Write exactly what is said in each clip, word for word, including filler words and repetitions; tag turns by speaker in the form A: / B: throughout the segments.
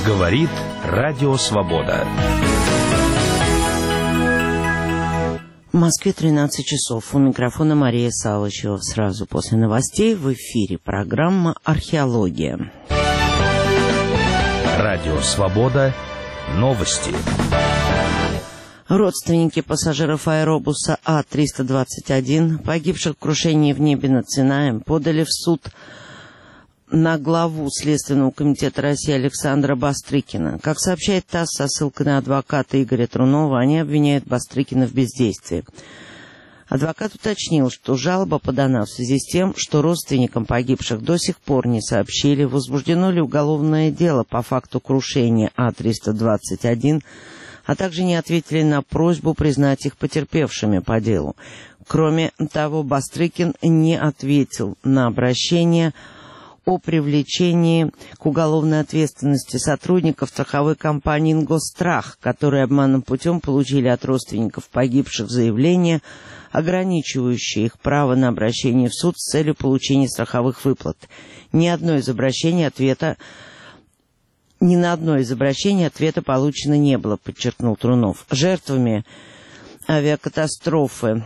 A: Говорит Радио Свобода.
B: В Москве тринадцать часов. У микрофона Мария Салычева. Сразу после новостей в эфире программа «Археология».
A: Радио Свобода. Новости.
B: Родственники пассажиров аэробуса А триста двадцать один, погибших в крушении в небе над Синаем, подали в суд на главу Следственного комитета России Александра Бастрыкина. Как сообщает ТАСС со ссылкой на адвоката Игоря Трунова, они обвиняют Бастрыкина в бездействии. Адвокат уточнил, что жалоба подана в связи с тем, что родственникам погибших до сих пор не сообщили, возбуждено ли уголовное дело по факту крушения А триста двадцать один, а также не ответили на просьбу признать их потерпевшими по делу. Кроме того, Бастрыкин не ответил на обращение о привлечении к уголовной ответственности сотрудников страховой компании «Ингосстрах», которые обманным путем получили от родственников погибших заявление, ограничивающее их право на обращение в суд с целью получения страховых выплат. Ни одно из обращений ответа Ни на одно из обращений ответа получено не было, подчеркнул Трунов. Жертвами авиакатастрофы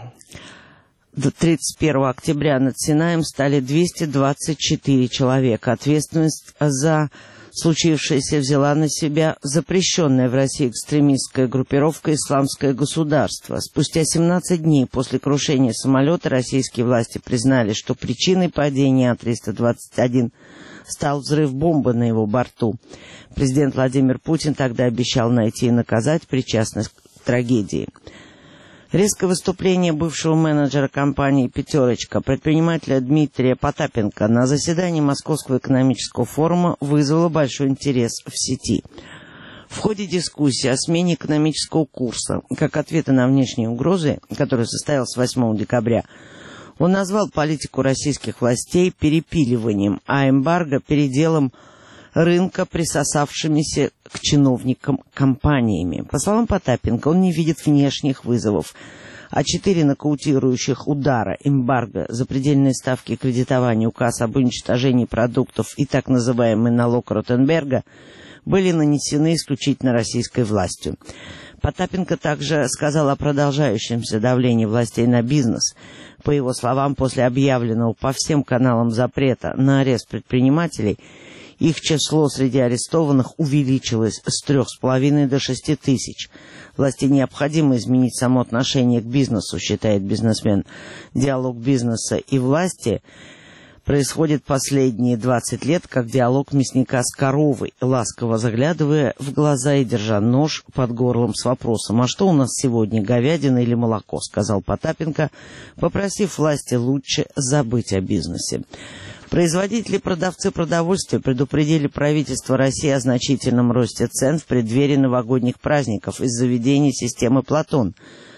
B: тридцать первого октября над Синаем стали двести двадцать четыре человека. Ответственность за случившееся взяла на себя запрещенная в России экстремистская группировка «Исламское государство». Спустя семнадцать дней после крушения самолета российские власти признали, что причиной падения А триста двадцать один стал взрыв бомбы на его борту. Президент Владимир Путин тогда обещал найти и наказать причастных к трагедии. Резкое выступление бывшего менеджера компании «Пятерочка», предпринимателя Дмитрия Потапенко, на заседании Московского экономического форума вызвало большой интерес в сети. В ходе дискуссии о смене экономического курса, как ответа на внешние угрозы, которая состоялась восьмого декабря, он назвал политику российских властей перепиливанием, а эмбарго — переделом рынка присосавшимися к чиновникам компаниями. По словам Потапенко, он не видит внешних вызовов, а четыре нокаутирующих удара эмбарго, запредельные ставки кредитования, указ об уничтожении продуктов и так называемый налог Ротенберга были нанесены исключительно российской властью. Потапенко также сказал о продолжающемся давлении властей на бизнес. По его словам, после объявленного по всем каналам запрета на арест предпринимателей, их число среди арестованных увеличилось с трех с половиной до шести тысяч. Власти необходимо изменить само отношение к бизнесу, считает бизнесмен. Диалог бизнеса и власти происходит последние двадцать лет, как диалог мясника с коровой, ласково заглядывая в глаза и держа нож под горлом с вопросом: «А что у нас сегодня, говядина или молоко?» — сказал Потапенко, попросив власти лучше забыть о бизнесе. Производители и продавцы продовольствия предупредили правительство России о значительном росте цен в преддверии новогодних праздников из-за введения системы «Платон»,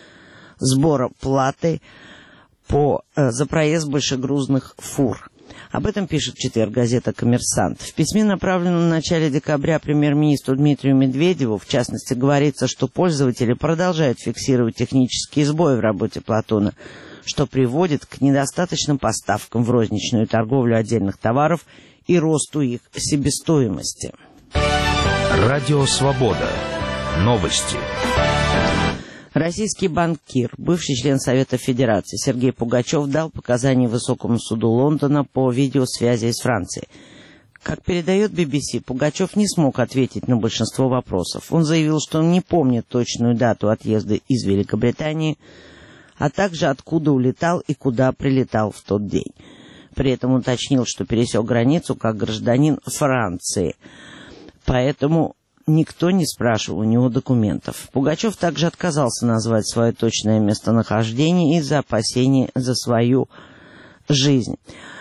B: сбора платы по, э, за проезд большегрузных фур. Об этом пишет в четверг газета «Коммерсант». В письме, направленном в начале декабря премьер-министру Дмитрию Медведеву, в частности, говорится, что пользователи продолжают фиксировать технические сбои в работе «Платона», что приводит к недостаточным поставкам в розничную торговлю отдельных товаров и росту их себестоимости.
A: Радио Свобода. Новости.
B: Российский банкир, бывший член Совета Федерации Сергей Пугачев дал показания Высокому суду Лондона по видеосвязи из Франции. Как передает би би си, Пугачев не смог ответить на большинство вопросов. Он заявил, что он не помнит точную дату отъезда из Великобритании, а также откуда улетал и куда прилетал в тот день. При этом уточнил, что пересек границу как гражданин Франции, поэтому никто не спрашивал у него документов. Пугачев также отказался назвать свое точное местонахождение из-за опасений за свою жизнь.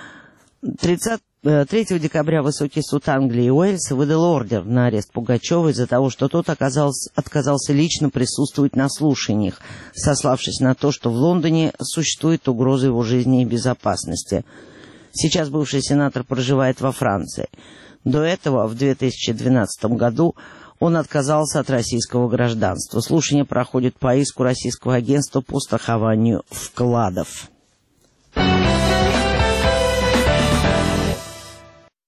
B: третьего декабря Высокий суд Англии и Уэльса выдал ордер на арест Пугачева из-за того, что тот оказался, отказался лично присутствовать на слушаниях, сославшись на то, что в Лондоне существует угроза его жизни и безопасности. Сейчас бывший сенатор проживает во Франции. До этого, в две тысячи двенадцатом году, он отказался от российского гражданства. Слушание проходит по иску Российского агентства по страхованию вкладов.